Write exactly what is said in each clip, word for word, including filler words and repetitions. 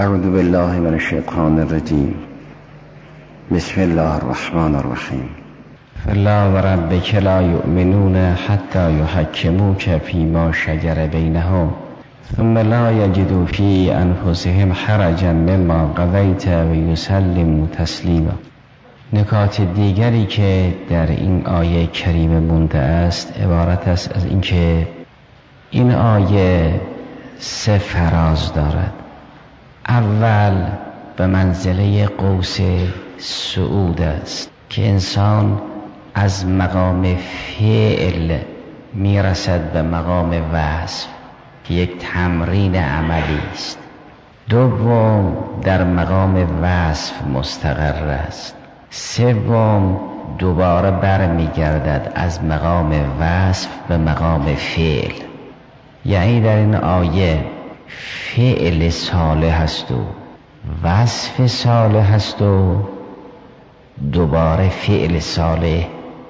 اعوذ بالله من الشیطان الرجیم. بسم الله الرحمن الرحیم. فلا وربک لا یؤمنون حتی یحکموک فیما شجر بینهم ثم لا یجدوا فی انفسهم حرجا مما قضیت و یسلموا تسلیما. نکات دیگری که در این آیه کریمه مونده است عبارت است از اینکه این آیه سه فراز دارد. اول به منزله قوس صعود است که انسان از مقام فعل میرسد به مقام وصف که یک تمرین عملی است. دوم در مقام وصف مستقر است. سوم دوباره برمیگردد از مقام وصف به مقام فعل. یعنی در این آیه فعل صالح است و وصف صالح است و دوباره فعل صالح.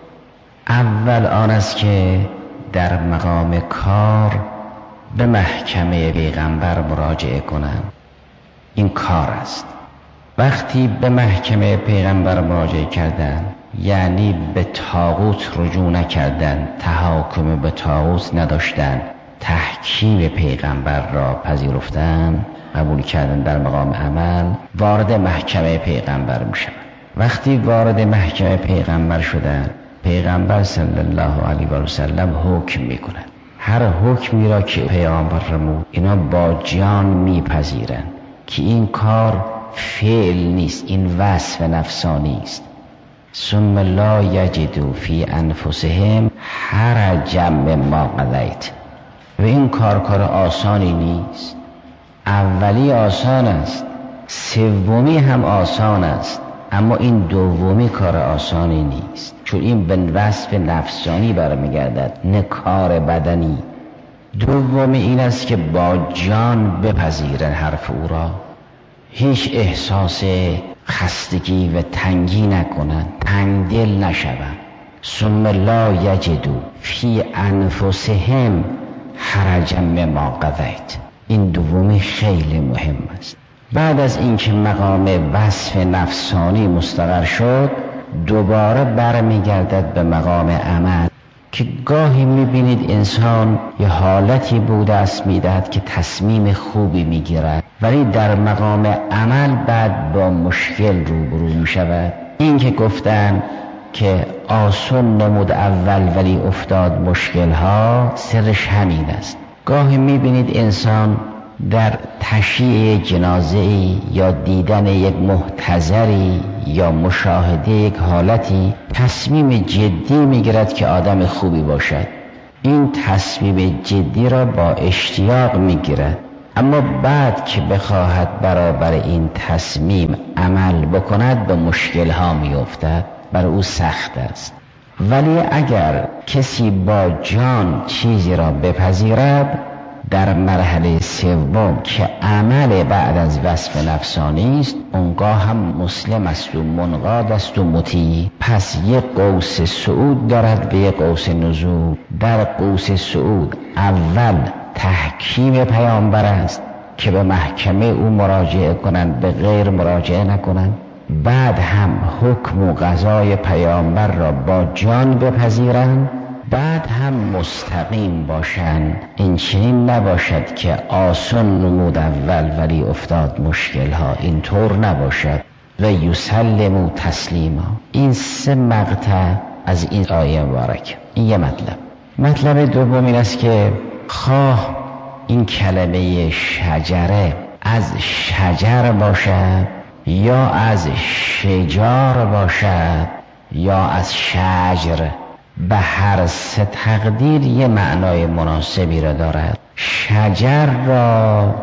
اول آن است که در مقام کار به محکمه پیغمبر مراجعه کنند. این کار است. وقتی به محکمه پیغمبر مراجعه کردند یعنی به طاغوت رجوع نکردند، تحاکم به طاغوت نداشتند، تحکیم پیغمبر را پذیرفتند، قبول کردن در مقام عمل، وارد محکمه پیغمبر میشن. وقتی وارد محکمه پیغمبر شدن، پیغمبر صلی الله علیه و سلم حکم میکنن. هر حکمی را که پیغمبر فرمود اینا با جان میپذیرن که این کار فعل نیست، این وصف نفسانی است. ثم لا یجدوا فی انفسهم حرجا مما قضیت. و این کار کار آسانی نیست. اولی آسان است، سومی هم آسان است، اما این دومی کار آسانی نیست، چون این به وصف نفسانی برمیگردد نه کار بدنی. دومی این است که با جان بپذیرن حرف او را، هیچ احساس خستگی و تنگی نکنن، تنگ دل نشوند. ثم لا یجدوا فی انفسهم حرجا مما قضیت. این دومی خیلی مهم است. بعد از اینکه مقام وصف نفسانی مستقر شد دوباره برمیگردد به مقام عمل که گاهی میبینید انسان یه حالتی بوده است میدهد که تصمیم خوبی میگیرد ولی در مقام عمل بعد با مشکل روبرو میشود. این که گفتن که آسون نمود اول ولی افتاد مشکل ها، سرش همین است. گاهی میبینید انسان در تشییع جنازه‌ای یا دیدن یک محتضری یا مشاهده یک حالتی تصمیم جدی میگیرد که آدم خوبی باشد. این تصمیم جدی را با اشتیاق میگیرد، اما بعد که بخواهد برابر این تصمیم عمل بکند به مشکل ها میافتد، بر او سخت است. ولی اگر کسی با جان چیزی را بپذیرد در مرحله سوم که عمل بعد از وصف نفسانی است، اونگاه هم مسلم است و منقاد است و مطیع. پس یک قوس صعود دارد و یک قوس نزول. در قوس صعود اول تحکیم پیامبر است که به محکمه او مراجعه کنند، به غیر مراجعه نکنند. بعد هم حکم و قضای پیامبر را با جان بپذیرند. بعد هم مستقیم باشند. این چنین نباشد که آسان نمود اول ولی افتاد مشکل ها، اینطور نباشد. و یسلموا تسلیما. این سه مقطع از این آیه مبارک. این یه مطلب. مطلب دوم این است که خواه این کلمه شجره از شجر باشد یا از شجار باشد یا از شجر، به هر سه تقدیر یه معنای مناسبی را دارد. شجر را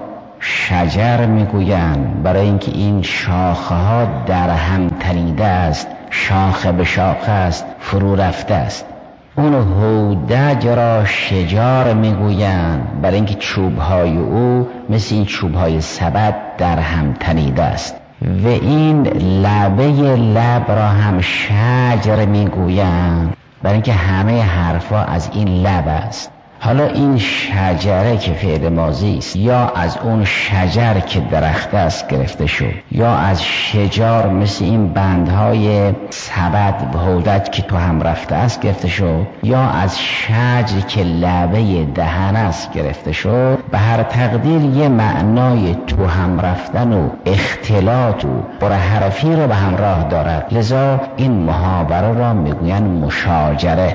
شجر میگویند برای اینکه این شاخه ها در هم تنیده است، شاخه به شاخه است، فرو رفته است. اون هودج را شجار میگویند برای اینکه چوبهای او مثل این چوبهای سبد در هم تنیده است. و این لبه لب را هم شجر میگویند برای اینکه همه حرفا از این لب است. حالا این شجره که فعل ماضی است یا از اون شجر که درخت است گرفته شد، یا از شجار مثل این بندهای سبد و هودج که تو هم رفته است گرفته شد، یا از شجر که لبه دهن است گرفته شد. به هر تقدیر یه معنای تو هم رفتن و اختلاط و برحرفی رو به همراه دارد. لذا این محاوره را میگوین مشاجره.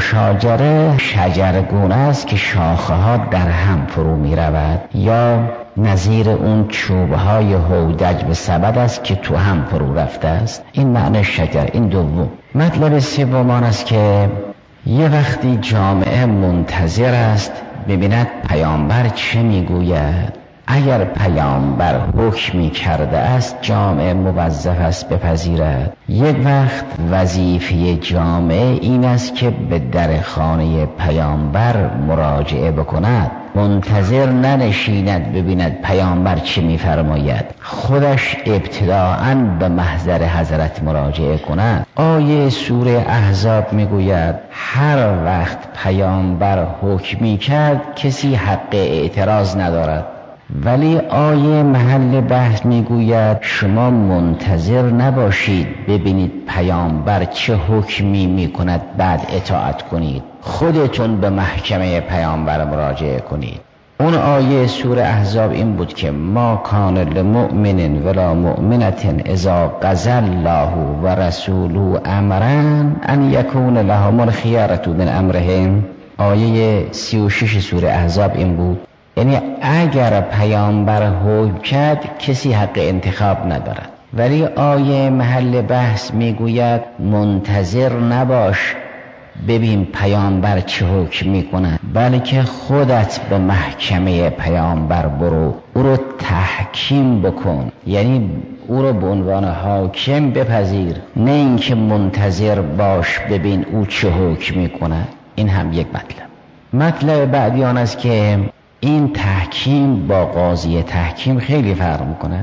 مشاجره شجرگونه است که شاخه ها در هم فرو می رود، یا نظیر اون چوبه های هودج به سبد است که تو هم فرو رفته است. این معنی شجر. این دوم. مطلب سوم است که یه وقتی جامعه منتظر است ببیند پیامبر چه میگوید. اگر پیامبر حکمی کرده است جامعه موظف است بپذیرد. یک وقت وظیفه جامعه این است که به در خانه پیامبر مراجعه بکند، منتظر ننشیند ببیند پیامبر چه میفرماید، خودش ابتداءً به محضر حضرت مراجعه کند. آیه سوره احزاب میگوید هر وقت پیامبر حکمی کرد کسی حق اعتراض ندارد، ولی آیه محل بحث میگوید شما منتظر نباشید ببینید پیامبر چه حکمی میکند بعد اطاعت کنید، خودتون به محکمه پیامبر مراجعه کنید. اون آیه سوره احزاب این بود که ما کان لمؤمن ولا مؤمنة اذا قضى الله و رسوله امرا ان یکون لهم الخیارة من امرهم. آیه سی و شش سوره احزاب این بود، یعنی اگر پیامبر حکم کرد کسی حق انتخاب ندارد. ولی آیه محل بحث میگوید منتظر نباش ببین پیامبر چه حکم میکنه، بلکه خودت به محکمه پیامبر برو، او رو تحکیم بکن، یعنی او رو به عنوان حاکم بپذیر، نه اینکه منتظر باش ببین او چه حکم میکنه. این هم یک مطلب. مطلب بعدی آن است که این تحکیم با قاضی تحکیم خیلی فرق میکنه.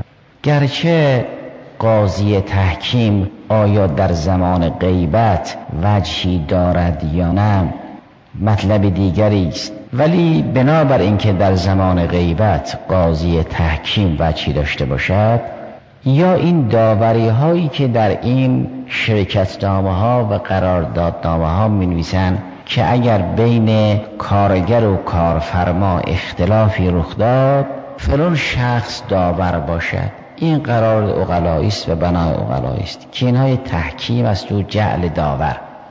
گرچه قاضی تحکیم آیا در زمان غیبت وجهی دارد یا نه مطلب دیگری است، ولی بنابر اینکه در زمان غیبت قاضی تحکیم وجهی داشته باشد، یا این داوری هایی که در این شرکتنامه ها و قراردادنامه ها می نویسند که اگر بین کارگر و کارفرما اختلافی رخ داد فلان شخص داور باشد، این قرار عقلایی است و بنای عقلایی است که اینها تحکیم است و جعل داور.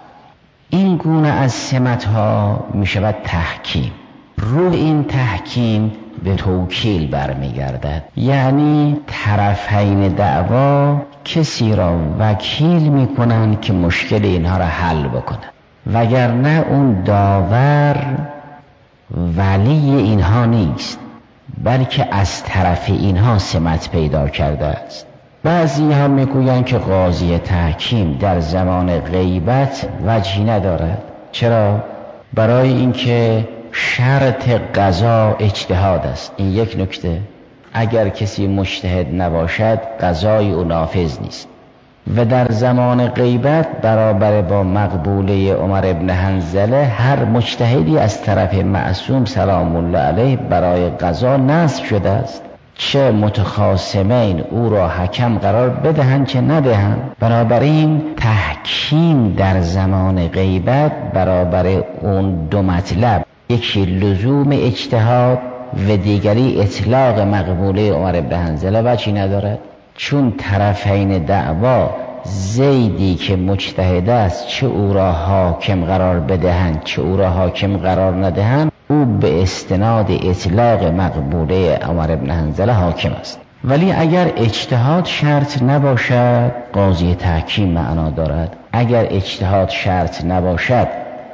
این گونه از سمت ها می شود تحکیم. روح این تحکیم به توکیل برمیگردد، یعنی طرفین دعوا کسی را وکیل می کنند که مشکل اینها را حل بکنند، وگرنه اون داور ولی اینها نیست، بلکه از طرف اینها سمت پیدا کرده است. بعضی ها میگویند که قاضی تحکیم در زمان غیبت وجهی ندارد. چرا؟ برای اینکه شرط قضا اجتهاد است. این یک نکته. اگر کسی مجتهد نباشد قضای او نافذ نیست. و در زمان غیبت برابر با مقبوله عمر ابن حنظله هر مجتهدی از طرف معصوم سلام الله علیه برای قضا نصب شده است، چه متخاصمین او را حکم قرار بدهند چه ندهند. بنابراین تحکیم در زمان غیبت برابر اون دو مطلب، یکی لزوم اجتهاد و دیگری اطلاق مقبوله عمر ابن حنظله وجهی ندارد، چون طرفین دعوا زیدی که مجتهد است چه او را حاکم قرار بدهند چه او را حاکم قرار ندهند، او به استناد اطلاق مقبوله عمر ابن حنظله حاکم است. ولی اگر اجتهاد شرط نباشد قاضی تحکیم معنا دارد. اگر اجتهاد شرط نباشد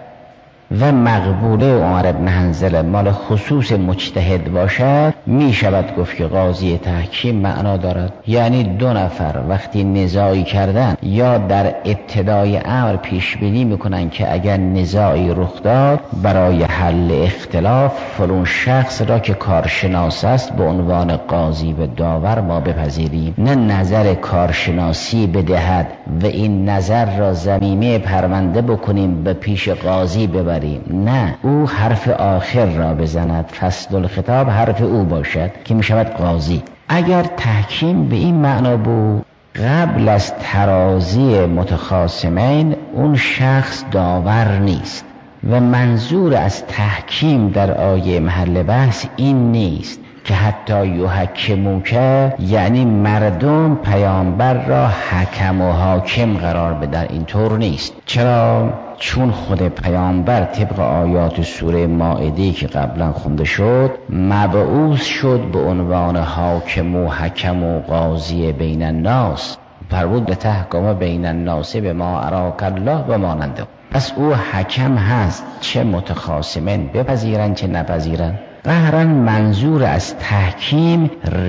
و مقبوله عمر ابن حنظله مال خصوص مجتهد باشد، می شود گفت که قاضی تحکیم معنا دارد. یعنی دو نفر وقتی نزاعی کردن یا در ابتدای امر پیش بینی میکنن که اگر نزاعی رخ داد برای حل اختلاف فلان شخص را که کارشناس است به عنوان قاضی و داور ما بپذیریم، نه نظر کارشناسی بدهد و این نظر را ضمیمه پرونده بکنیم به پیش قاضی ببریم بگذاریم، نه، او حرف آخر را بزند، فصل الخطاب حرف او باشد که می شود قاضی. اگر تحکیم به این معنا بود قبل از ترازی متخاصمین اون شخص داور نیست و منظور از تحکیم در آیه محل بحث این نیست که حتی یحکموک یعنی مردم پیامبر را حکم و حاکم قرار بدن، اینطور نیست. چرا؟ چون خود پیامبر طبق آیات سوره مائده که قبلا خونده شد مبعوث شد به عنوان حاکم و حکم و قاضی بین الناس، فرمود لتحکم بین الناس بما اراک الله و ماننده. پس او حکم هست، چه متخاصمین بپذیرن چه نپذیرن. قهرن منظور از تحکیم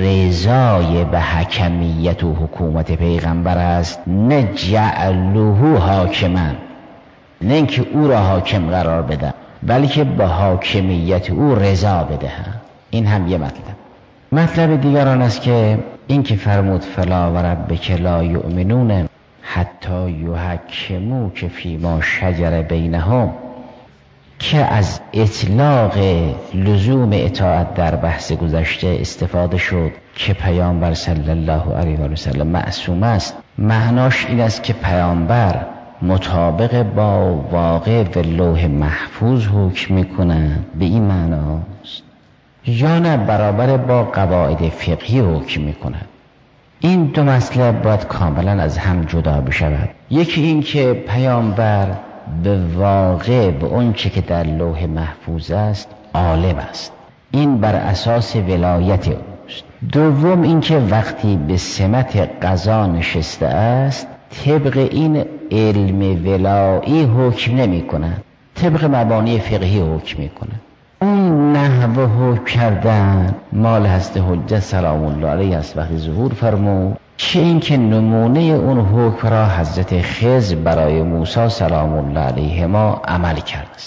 رضای به حکمیت و حکومت پیغمبر است، نه جعلوه حاکمن، نه اینکه او را حاکم قرار بدن بلکه به حاکمیت او رضا بدهن. این هم یه مطلب. مطلب دیگر آن است که این که فرمود فلا و ربک لا یؤمنون حتی یحکموک فیما شجر بینهم، که از اطلاق لزوم اطاعت در بحث گذشته استفاده شد که پیامبر صلی الله علیه و سلم معصوم است. معناش این است که پیامبر مطابق با واقع و لوح محفوظ حکم میکنند، به این معناست، یا نه برابر با قواعد فقهی حکم میکنند. این دو مطلب باید کاملا از هم جدا بشود. یکی این که پیامبر به واقع به اون چه که در لوح محفوظ است عالم است، این بر اساس ولایت اوست. دوم این که وقتی به سمت قضا نشسته است طبق این علم ولایی حکم نمی کند، طبق مبانی فقهی حکم می کند. اون نحو حکم کردن مال هست حجت سلام الله علیه است وقتی ظهور فرمود، چه این که نمونه اون حکم را حضرت خضر برای موسی سلام الله علیه ما عمل کرده است.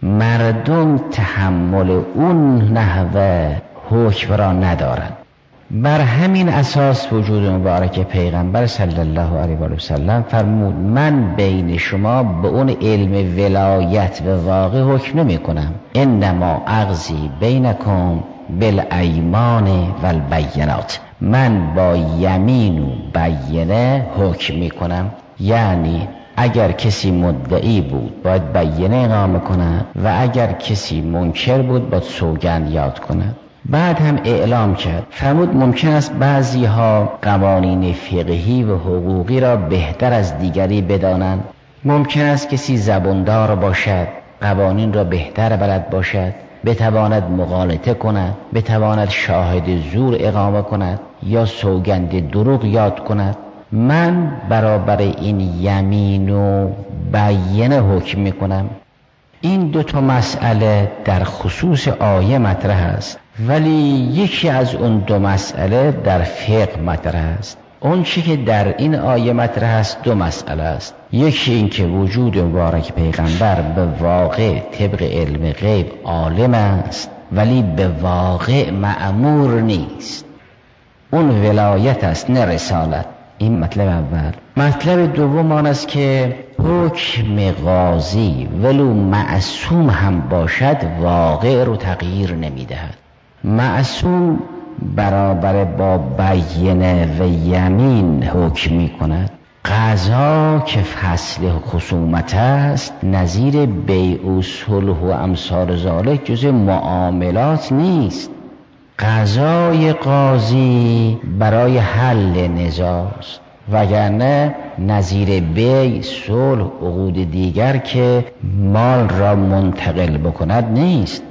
مردم تحمل اون نحو حکم را ندارند. بر همین اساس وجود مبارک پیغمبر صلی الله علیه و سلم فرمود من بین شما به اون علم ولایت و واقع حکم نمی کنم، انما اقضی بینکم بالایمان والبینات، من با یمین و بینه حکم می کنم. یعنی اگر کسی مدعی بود باید بینه اقامه کنه و اگر کسی منکر بود باید سوگند یاد کنه. بعد هم اعلام کرد، فرمود ممکن است بعضی ها قوانین فقهی و حقوقی را بهتر از دیگری بدانند، ممکن است کسی زباندار باشد قوانین را بهتر بلد باشد، بتواند مغالطه کند، بتواند شاهد زور اقامه کند یا سوگند دروغ یاد کند. من برابر این یمین و بینه حکم می کنم. این دو تا مسئله در خصوص آیه مطرح است، ولی یکی از اون دو مسئله در فقه مطرح است. اون چی که در این آیه مطرح است دو مسئله است. یکی این که وجود مبارک پیغمبر به واقع طبق علم غیب عالم است ولی به واقع مأمور نیست، اون ولایت است نه رسالت. این مطلب اول. مطلب دوم آن است که حکم قاضی ولو معصوم هم باشد واقع رو تغییر نمیدهد. معصوم برابر با بینه و یمین حکم می کند. قضا که فصل خصومت است نظیر بیع و صلح و امثال ذالک جز معاملات نیست. قضای قاضی برای حل نزاع است، وگرنه نظیر بیع، صلح، عقود دیگر که مال را منتقل بکند نیست.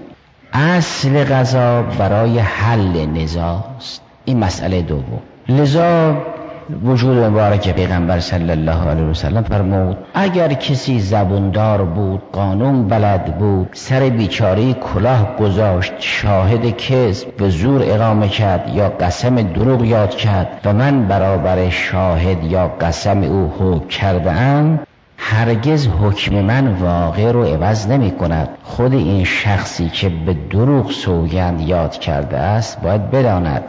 اصل قضا برای حل نزاع است. این مسئله دوم. لذا وجود مبارک پیغمبر صلی الله علیه و سلم فرمود اگر کسی زبوندار بود، قانون بلد بود، سر بیچاره کلاه گذاشت، شاهد کذب و زور اقامه کرد یا قسم دروغ یاد کرد و من برابر شاهد یا قسم او حکم کرده‌ام، هرگز حکم من واقع رو عوض نمی کند. خود این شخصی که به دروغ سوگند یاد کرده است باید بداند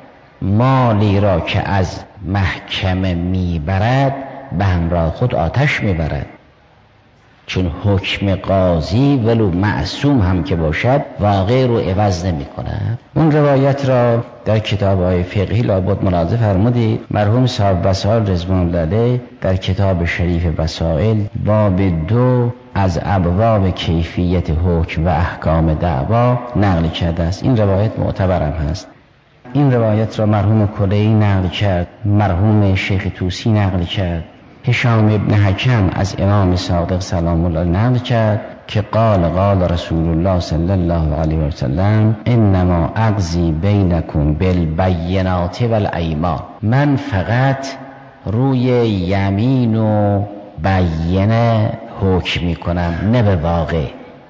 مالی را که از محکمه میبرد به همراه خود آتش میبرد. چون حکم قاضی ولو معصوم هم که باشد واقع رو عوض نمی کند. اون روایت را در کتاب‌های فقهی لابد ملاحظه فرمودید. مرحوم صاحب وسائل رضوان الله علیه در کتاب شریف وسائل باب دو از ابواب کیفیت حکم و احکام دعوا نقل کرده است. این روایت معتبرم هست. این روایت را مرحوم کلهی نقل کرد، مرحوم شیخ طوسی نقل کرد، هشام ابن حکم از امام صادق سلام الله نقل کرد که قال قال رسول الله صلی الله علیه و سلم انما اقضی بینکم بالبینات والایمان. من فقط روی یمین و بینه حکم میکنم، نه به واقع.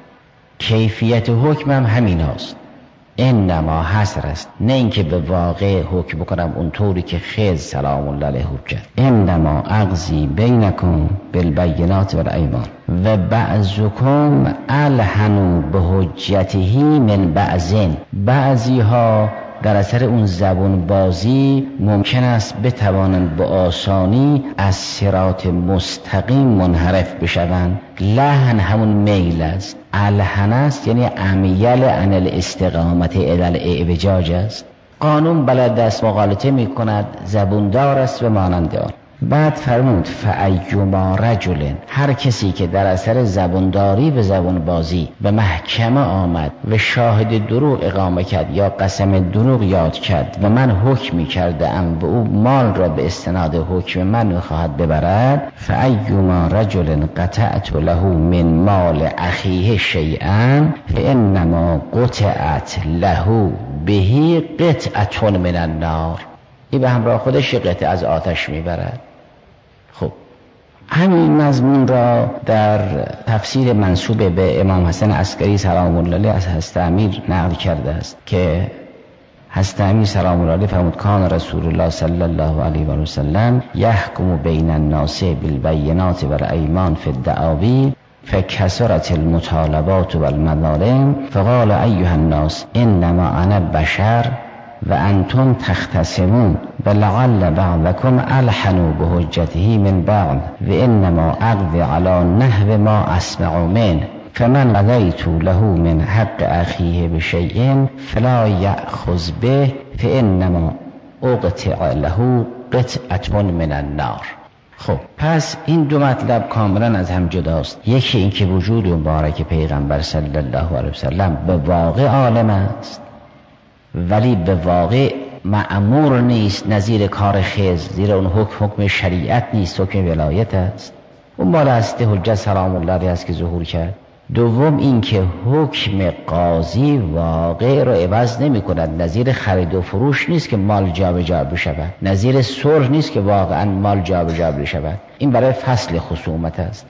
کیفیت حکمم همین هست، انما حصر است، نه اینکه به واقع حکم بکنم اونطوری که خضر سلام الله علیه حکم کرد. انما اقضی بینکم بالبینات والایمان و بعضکم الحنوا بحجته من بعضین. بعضی ها در اثر اون زبون بازی ممکن است بتوانند به آسانی از صراط مستقیم منحرف بشوند. لحن همون میل است، الحن است یعنی امیل عن الاستقامت الی الاعوجاج است. قانون بلد است مغالطه می کند، زبوندار است و مانند آن. بعد فرمود فایما رجل، هر کسی که در اثر زبونداری و زبون بازی به محکمه آمد و شاهد دروغ اقامه کرد یا قسم دروغ یاد کرد و من حکمی کرده ام و او مال را به استناد حکم من خواهد ببرد، فایما رجل قطعت له من مال اخیه شیئا فانما قطعت له به قطعه من النار. این به همراه خودش قطعه از آتش میبرد. خب همین مضمون را در تفسیر منسوب به امام حسن عسکری سلام الله علیه از حضرت امیر نقل کرده است که حضرت امیر سلام الله علیه فرمود کان رسول الله صلی الله علیه و سلم یحکم بین الناس بالبینات والایمان فی الدعاوی فکثرت المطالبات والمظالم فقال ایها الناس انما انا بشر و انتم تختصمون و لعل بعضکم الحنوا بحجته من بعض و انما اقضی علی نحو ما اسمع من فمن قضیت له من حق اخیه بشیء فلا یأخذ به فانما اقطع له قطعه من النار. خب پس این دو مطلب کاملا از هم جداست. یکی این که وجود مبارک پیغمبر صلی الله علیه و سلم به واقع عالم است ولی به واقع مأمور نیست، نظیر کار خضر، زیرا اون حکم حکم شریعت نیست، حکم ولایت است. اون مال هست حجت سلام الله علیه است که ظهور کرد. دوم این که حکم قاضی واقع رو عوض نمی کند، نظیر خرید و فروش نیست که مال جابجا بشود، نظیر صلح نیست که واقعا مال جابجا بشود. این برای فصل خصومت است.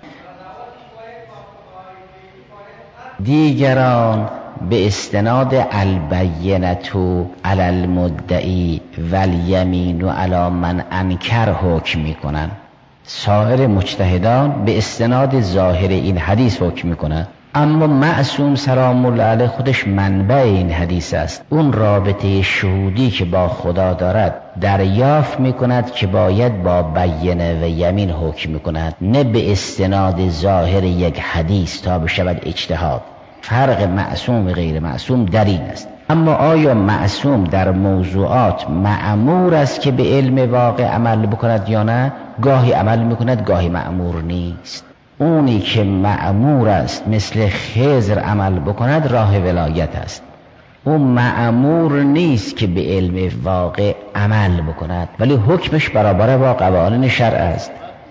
دیگران به استناد البینة علی المدعی والیمین علی من انکر حکم میکنن. سایر مجتهدان به استناد ظاهر این حدیث حکم میکنن، اما معصوم سلام الله علیه خودش منبع این حدیث است. اون رابطه شهودی که با خدا دارد دریافت میکند که باید با بینه و یمین حکم میکند، نه به استناد ظاهر یک حدیث تا بشود اجتهاد. فرق معصوم و غیر معصوم در این است. اما آیا معصوم در موضوعات مأمور است که به علم واقع عمل بکند یا نه؟ گاهی عمل میکند، گاهی مأمور نیست. اونی که مأمور است مثل خضر عمل بکند راه ولایت است. اون مأمور نیست که به علم واقع عمل بکند ولی حکمش برابر با قوانین شرع است.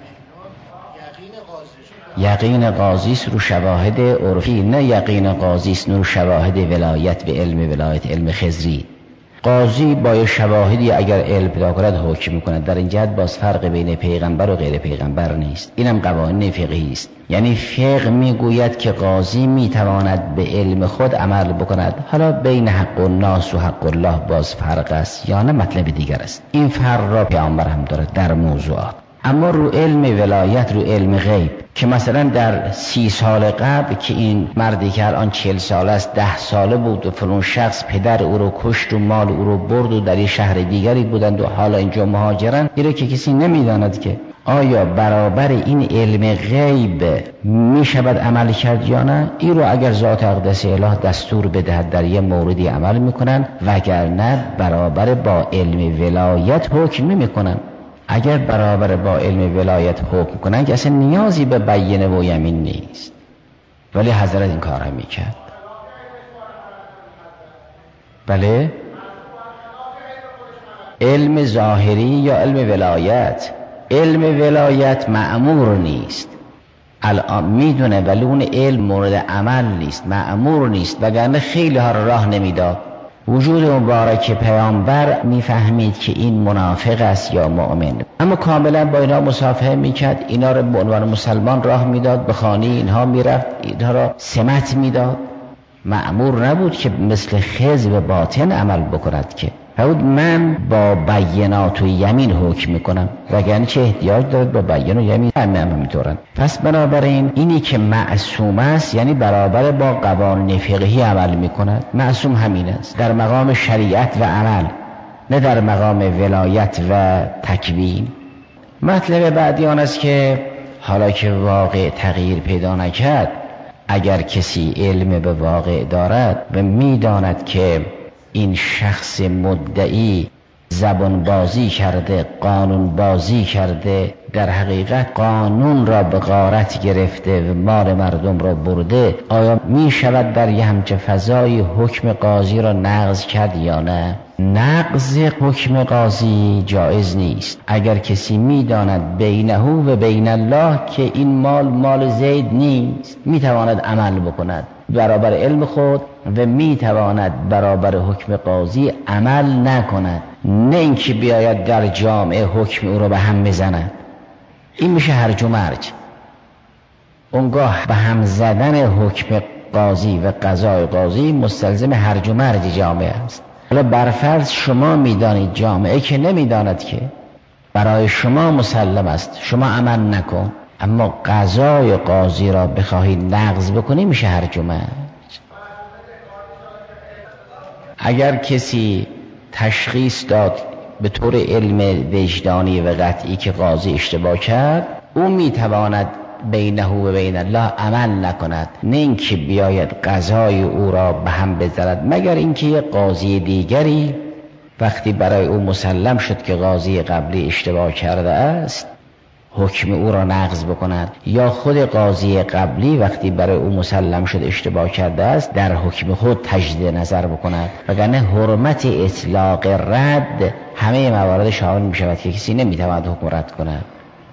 یقین قاضیست رو شواهد عرفی، نه یقین قاضیست رو شواهد ولایت به علم ولایت علم خضری. قاضی با شواهدی اگر علم پیدا کند حکم میکند. در این جهت باز فرق بین پیغمبر و غیر پیغمبر نیست. اینم قوانین فقهی است. یعنی فقه میگوید که قاضی میتواند به علم خود عمل بکند. حالا بین حق الناس و حق الله باز فرق است یا نه مطلب دیگر است. این فرق را پیامبر هم دارد در موضوعات. اما رو علم ولایت، رو علم غیب که مثلا در سی سال قبل که این مردی که الان چهل سال است ده ساله بود و فلان شخص پدر او رو کشت و مال او رو برد و در یه شهر دیگری بودند و حالا اینجا مهاجرن، این رو که کسی نمیداند که آیا برابر این علم غیب می شود عمل کرد یا نه؟ این رو اگر ذات اقدس اله دستور بدهد در یه موردی عمل میکنن، وگرنه برابر با علم ولایت حکم میکنن. اگر برابر با علم ولایت حکم کنن که اصلا نیازی به بینه و یمین نیست، ولی حضرت این کار هم میکرد. بله، علم ظاهری یا علم ولایت. علم ولایت مأمور نیست، الان میدونه، ولی اون علم مورد عمل نیست، مأمور نیست، وگرنه خیلی ها را راه نمیداد. وجود مبارک پیامبر میفهمید که این منافق است یا مؤمن، اما کاملا با اینا مصافحه میکرد، اینا را به عنوان مسلمان راه میداد، به خانه اینها میرفت، اینها را سمت میداد. مأمور نبود که مثل خضر به باطن عمل بکند، که فرمود من با بینات و یمین حکم میکنم، وگرنه چه احتیاج دارد با بیان و یمین؟ همه هم همینطورن. پس بنابراین اینی که معصوم است یعنی برابر با قوانین فقهی عمل میکند. معصوم همین است، در مقام شریعت و عمل، نه در مقام ولایت و تکوین. مطلب بعدی آن است که حالا که واقع تغییر پیدا نکرد، اگر کسی علم به واقع دارد و میداند که این شخص مدعی زبان بازی کرده، قانون بازی کرده، در حقیقت قانون را به غارت گرفته و مال مردم را برده، آیا می شود در یه همچه فضای حکم قاضی را نقض کرد یا نه؟ نقض حکم قاضی جایز نیست. اگر کسی می داند بینه و بین الله که این مال مال زید نیست، می تواند عمل بکند برابر علم خود و می تواند برابر حکم قاضی عمل نکند، نه اینکه بیاید در جامعه حکم او را به هم بزند. این میشه هرج و مرج. اونگاه به هم زدن حکم قاضی و قضای قاضی مستلزم هرج و مرج جامعه است. حالا برفرض شما میدانید، جامعه که نمیداند، که برای شما مسلم است، شما عمل نکن، اما قضای قاضی را بخواهی نقض بکنی، میشه هرج و مرج. اگر کسی تشخیص داد به طور علم وجدانی و قطعی که قاضی اشتباه کرد، او میتواند بینه و بین الله عمل نکند، نه اینکه بیاید قضای او را به هم بزند، مگر اینکه یک قاضی دیگری وقتی برای او مسلم شد که قاضی قبلی اشتباه کرده است، حکم او را نقض بکند، یا خود قاضی قبلی وقتی برای او مسلم شد اشتباه کرده است، در حکم خود تجدید نظر بکند. وگرنه حرمت اطلاق رد همه موارد شامل می شود که کسی نمیتواند حکم رد کند.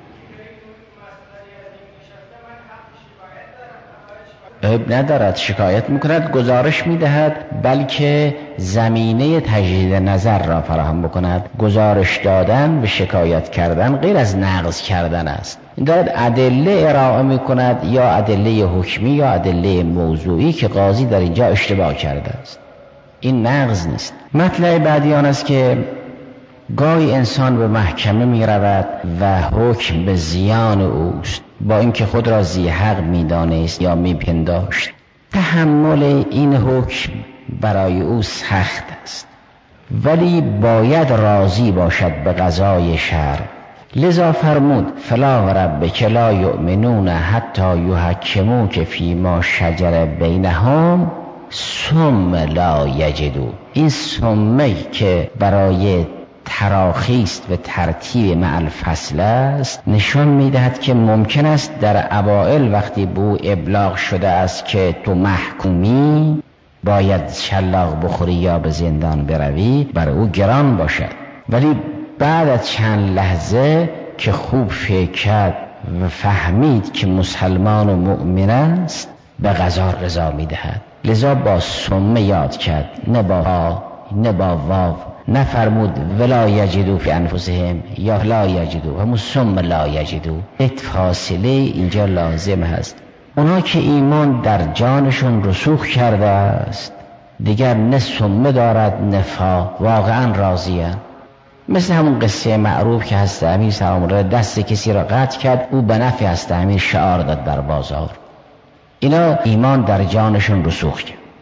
عیب ندارد، شکایت میکند، گزارش میدهد، بلکه زمینه تجدید نظر را فراهم بکند. گزارش دادن و شکایت کردن غیر از نقض کردن است. این دارد ادله ارائه میکند، یا ادله حکمی یا ادله موضوعی که قاضی در اینجا اشتباه کرده است. این نقض نیست. مطلب بعدی آن است که گاهی انسان به محکمه می رود و حکم به زیان اوست، با اینکه خود را ذی حق می دانست یا می پنداشت. تحمل این حکم برای او سخت است، ولی باید راضی باشد به قضای شرع. لذا فرمود فلا و ربک لا یؤمنون حتی یحکموک فیما شجر بینهم ثم لا یجدوا. این ثمه که برای تراخیست و ترتیب مع الفصل است، نشان میدهد که ممکن است در اوائل وقتی به او ابلاغ شده است که تو محکومی، باید شلاق بخوری یا به زندان بروی، بر او گران باشد، ولی بعد از چند لحظه که خوب فکر کرد و فهمید که مسلمان و مؤمن است، به قضا رضا میدهد. لذا با ثمه یاد کرد، نه با ها، نه با واو. نفرمود ولا یجدو فی انفسهم یا لا یجدو، همون ثم لا یجدو. یک فاصله اینجا لازم هست. اونا که ایمان در جانشون رسوخ کرده است، دیگر نه ثمه دارد نه فا، واقعا راضیه. مثل همون قصه معروف که هست امیر سلام الله دست کسی را قطع کرد، او به نفع هست امیر شعار داد در بازار. اینا ایمان در جانشون رسوخ کرد.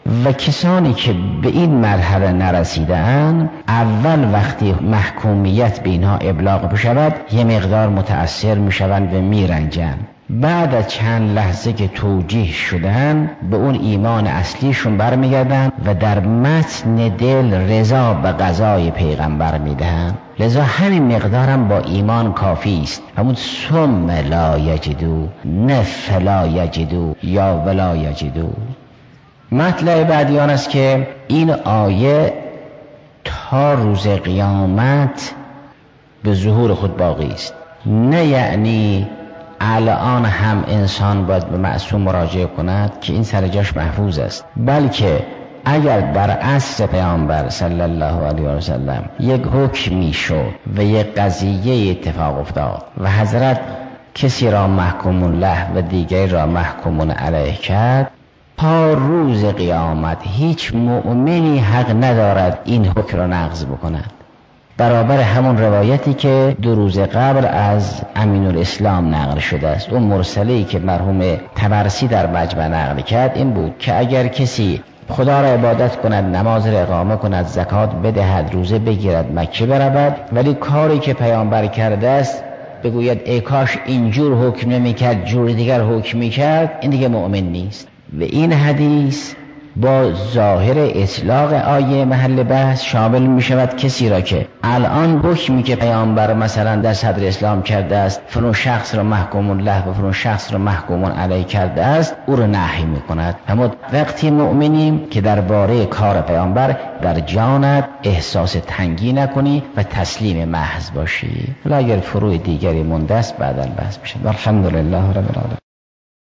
و کسانی که به این مرحله نرسیدن اول وقتی محکومیت به اینها ابلاغ بشود یه مقدار متأثر میشوند و میرنجند. بعد از چند لحظه که توجیه شدن به اون ایمان اصلیشون برمیگردن و در متن دل رضا به قضای پیغمبر میدهن. لذا همین مقدارم با ایمان کافی است. همون ثم لا یجدو، نه فلا یجدو یا ولا یجدو. مطلع بعدی آن است که این آیه تا روز قیامت به ظهور خود باقی است. نه یعنی الان هم انسان باید به معصوم مراجعه کند که این سر جاش محفوظ است، بلکه اگر در عصر پیامبر صلی الله علیه و سلم یک حکمی شد و یک قضیه اتفاق افتاد و حضرت کسی را محکوم له و دیگری را محکوم علیه کرد، تا روز قیامت هیچ مؤمنی حق ندارد این حکم را نقض بکند. برابر همون روایتی که دو روز قبل از امین الاسلام نقل شده است، اون مرسله‌ای که مرحوم طبرسی در مجمع نقل کرد این بود که اگر کسی خدا را عبادت کند، نماز را اقامه کند، زکات بدهد، روزه بگیرد، مکه برود، ولی کاری که پیامبر کرده است بگوید ای کاش اینجور حکم نمی‌کرد جور دیگر حکم می‌کرد، این دیگه مؤمن نیست. و این حدیث با ظاهر اطلاق آیه محل بحث شامل می شود کسی را که الان حکمی که پیامبر مثلا در صدر اسلام کرده است فلان شخص را محکوم له و فلان شخص را محکوم علیه کرده است، او را نهی می کند. اما وقتی مؤمنیم که درباره کار پیامبر در جانت احساس تنگی نکنی و تسلیم محض باشی. ولی اگر فروع دیگری مونده است بعداً بحث میشه. الحمدلله رب العالمین.